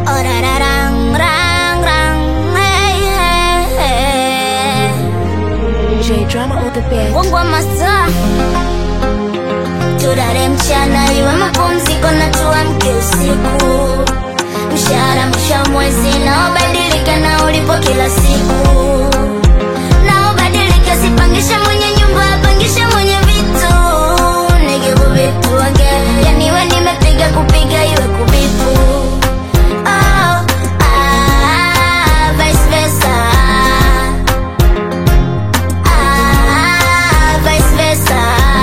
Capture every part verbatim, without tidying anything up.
Orararang rang rang hey hey hey. J Drama on the beat. Wangwa masaa tulale mchana iwe mapumziko na tuamke usiku. Mshahara mwisho wa mwezi na ubadilike na ulipo kila siku. Na ubadilike sipangisha mwenye nyumba apangisha mwenye vitu. Nigebu vitu wage yani we nimepiga kupiga iwe kubipu. Oh, ah, vice versa. Ah, vice versa.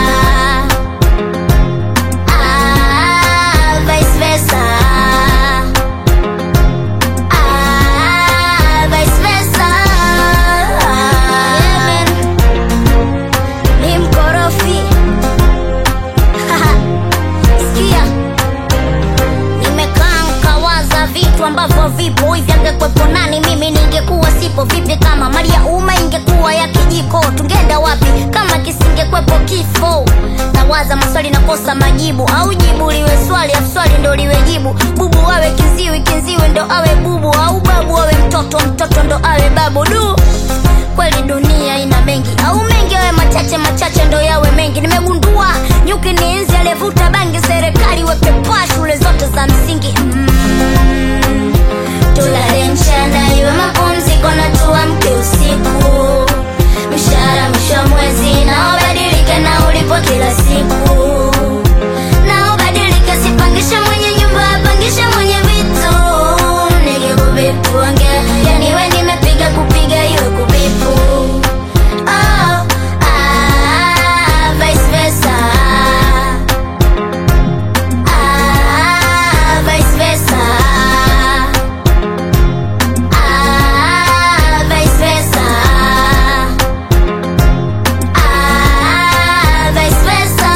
Ah, vice versa. Ah, vice versa. Yeah, man. Ni mkorofi. Haha. Sikia. Nimekaa nkawaza vitu ambavyo vipo hivi, angekwepo nani mimi ningekuwa sipo. Vipi kama mali ya umma ingekuwa ya kijiko, tungeenda wapi kama kisingekwepo kifo? Nawaza maswali nakosa majibu, au jibu liwe swali afu swali ndo liwe jibu. Bubu awe kiziwi, kiziwi ndo awe bubu, au babu awe mtoto, mtoto ndo awe babu. Du, kweli dunia ina mengi, au mengi awe machache, machache ndo yawe mengi. Nimegundua nyuki ni inzi aliyevuta bangi, serikali weke paa shule zote za msingi. mm. Tulale mchana iwe mapumziko na tuamke usiku. Mshahara mwisho wa mwezi na ubadilike na ulipo kila siku. Na ubadilike sipangisha mwenye nyumba apangisha mwenye vitu. Nigebu vitu wange yani we nimepiga kupiga iwe kubipu. Oh, ah, vice versa. Ah, vice versa. Ah, vice versa. Ah, vice versa.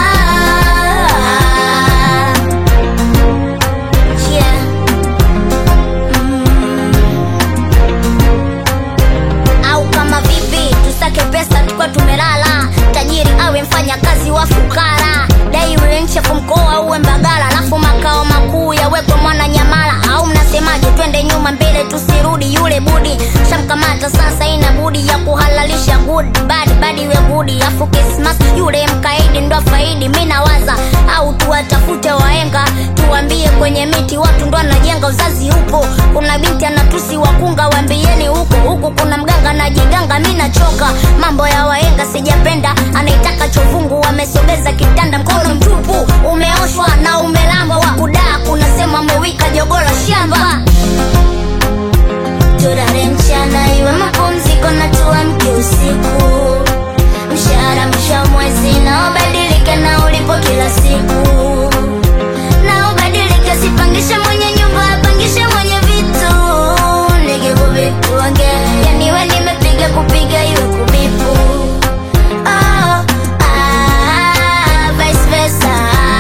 Yeah. Mm. Au kama vipi tusake pesa tukwa tumelala, tajiri awe mfanya kazi wa fukara, dai uwe mchefu mkoa uwe Mbagala, alafu makao makuu yawekwe Mwananyamala. Au mnasemaje twende nyuma mbele tusirudi? Yule budi shamkamata sasa ina budi ya kuhalalisha good bad bad iwe good. Afu Christmas yule mkaidi ndo faidi. Mimi nawaza au tuwatafute waenga, tuambie kwenye miti watu ndo anajenga. Uzazi upo, kuna binti anatusi wakunga, waambieni huko huku kuna mganga anajiganga. Mimi nachoka mambo ya waenga sijapenda, anaitaka chovungu wamesogeza kitanda, mkono mtupu umeoshwa na umelambwa. Kudaa kunasema mwewika jogola shamba. Tulale mchana iwe mapumziko na tuamke usiku. Mshahara mwisho wa mwezi na ubadilike na ulipo kila siku. Na ubadilike sipangisha mwenye nyumba apangisha mwenye vitu. Nigebu vitu wange yani we nimepiga kupiga iwe kubipu. Oh, ah, vice versa.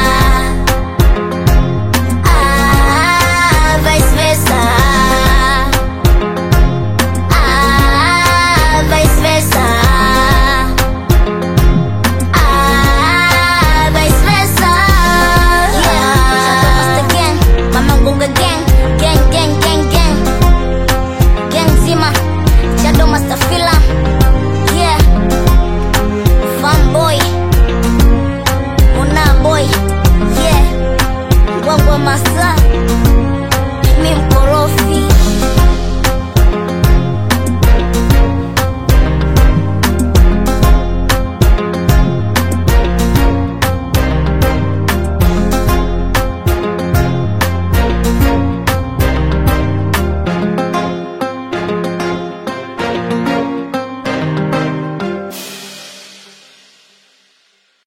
Ah, vice versa. Ah, vice versa. Ah, vice versa. Yeah. Shadow Master Gang, Mama Gunga Gang, gang gang gang gang, gang zima. Shadow Master Fila, yeah. Fun boy, Mona boy, yeah. Wangwa masaa, mimi mkorofi.